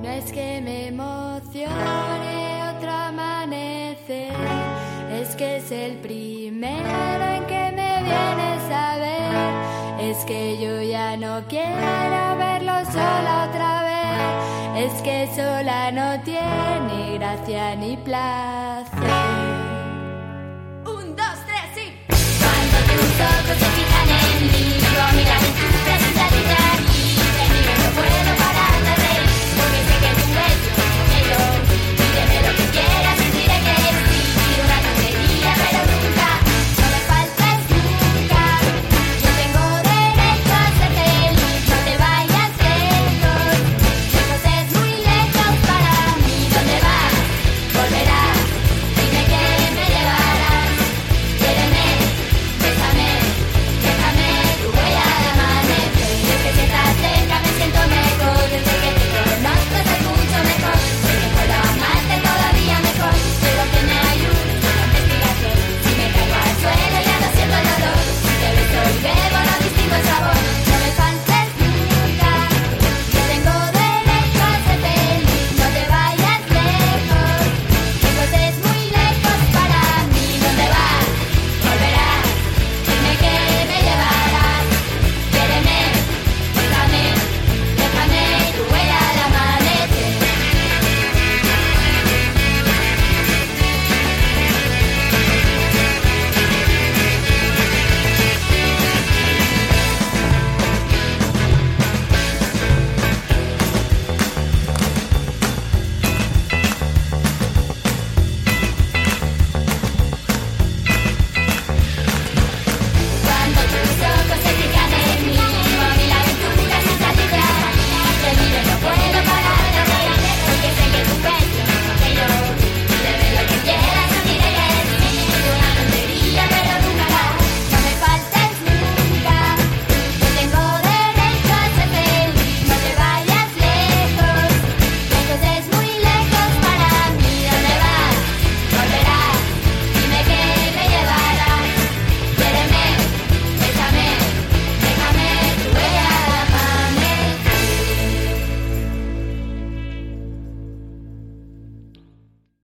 No es que me emocione otro amanecer, es que es el primero en que me vienes a ver. Es que yo ya no quiero verlo sola otra vez, es que sola no tiene gracia ni placer. 1, 2, 3 y... Cuando tus ojos se fijan en mí, yo a mirar en tu